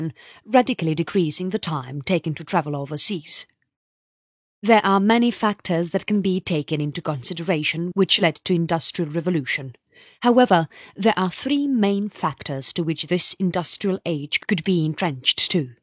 radically decreasing the time taken to travel overseas. There are many factors that can be taken into consideration which led to Industrial Revolution. However, there are three main factors to which this industrial age could be entrenched to: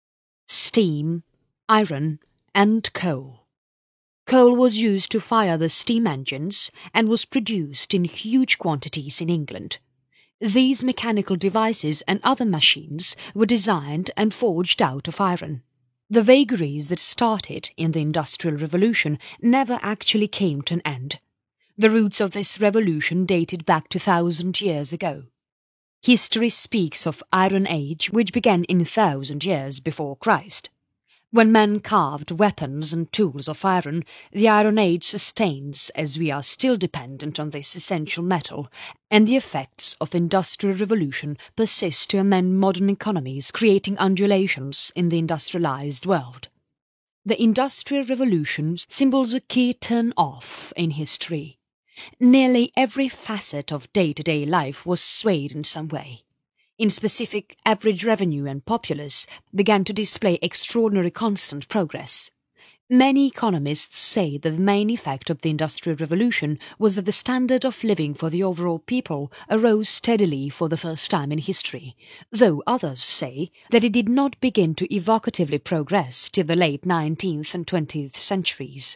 steam, iron, and coal. Coal was used to fire the steam engines and was produced in huge quantities in England. These mechanical devices and other machines were designed and forged out of iron. The vagaries that started in the Industrial Revolution never actually came to an end. The roots of this revolution dated back to 1,000 years ago. History speaks of Iron Age, which began in 1,000 years before Christ. When men carved weapons and tools of iron, the Iron Age sustains as we are still dependent on this essential metal, and the effects of Industrial Revolution persist to amend modern economies, creating undulations in the industrialized world. The Industrial Revolution symbols a key turn-off in history. Nearly every facet of day-to-day life was swayed in some way. In specific, average revenue and populace began to display extraordinary constant progress. Many economists say that the main effect of the Industrial Revolution was that the standard of living for the overall people arose steadily for the first time in history, though others say that it did not begin to evocatively progress till the late 19th and 20th centuries.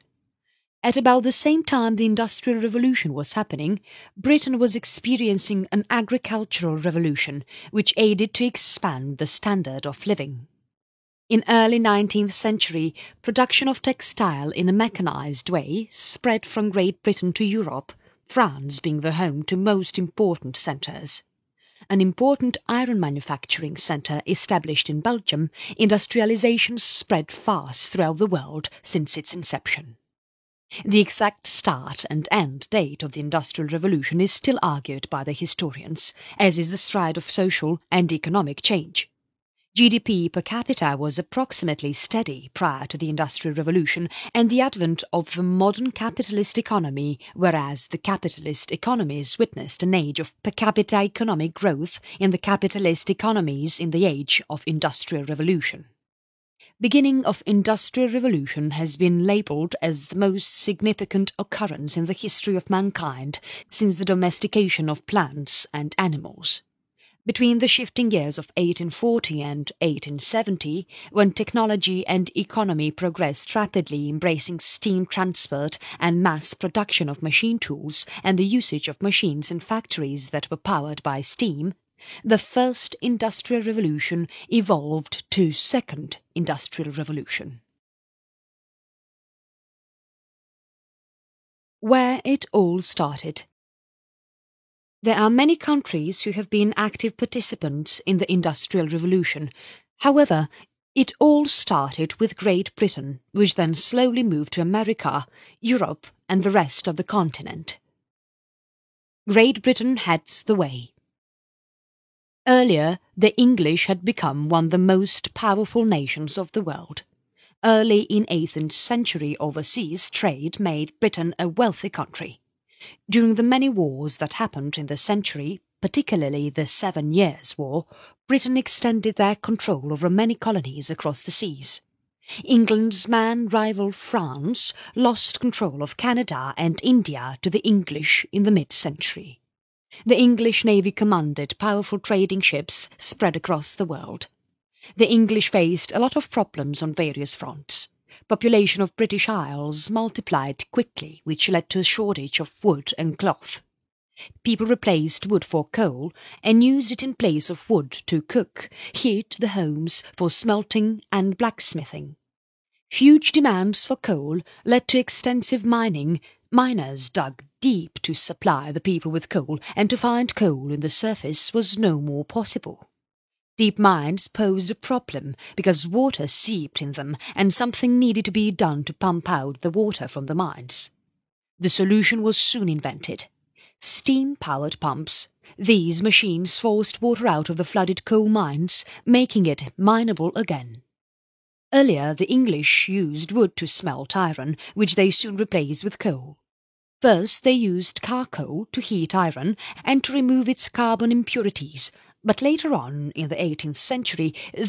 At about the same time the Industrial Revolution was happening, Britain was experiencing an agricultural revolution which aided to expand the standard of living. In early 19th century, production of textile in a mechanized way spread from Great Britain to Europe, France being the home to most important centres. An important iron manufacturing centre established in Belgium, industrialisation spread fast throughout the world since its inception. The exact start and end date of the Industrial Revolution is still argued by the historians, as is the stride of social and economic change. GDP per capita was approximately steady prior to the Industrial Revolution and the advent of the modern capitalist economy, whereas the capitalist economies witnessed an age of per capita economic growth in the capitalist economies in the age of Industrial Revolution. Beginning of Industrial Revolution has been labelled as the most significant occurrence in the history of mankind since the domestication of plants and animals. Between the shifting years of 1840 and 1870, when technology and economy progressed rapidly, embracing steam transport and mass production of machine tools and the usage of machines in factories that were powered by steam, the First Industrial Revolution evolved to Second Industrial Revolution. Where it all started. There are many countries who have been active participants in the Industrial Revolution. However, it all started with Great Britain, which then slowly moved to America, Europe and the rest of the continent. Great Britain heads the way. Earlier, the English had become one of the most powerful nations of the world. Early in 18th century overseas trade made Britain a wealthy country. During the many wars that happened in the century, particularly the 7 Years' War, Britain extended their control over many colonies across the seas. England's man rival France lost control of Canada and India to the English in the mid-century. The English navy commanded powerful trading ships spread across the world. The English faced a lot of problems on various fronts. Population of British Isles multiplied quickly, which led to a shortage of wood and cloth. People replaced wood for coal and used it in place of wood to cook, heat the homes for smelting and blacksmithing. Huge demands for coal led to extensive mining. Miners dug deep to supply the people with coal, and to find coal in the surface was no more possible. Deep mines posed a problem because water seeped in them and something needed to be done to pump out the water from the mines. The solution was soon invented: steam-powered pumps. These machines forced water out of the flooded coal mines, making it mineable again. Earlier, the English used wood to smelt iron, which they soon replaced with coal. First, they used charcoal to heat iron and to remove its carbon impurities, but later on, in the 18th century,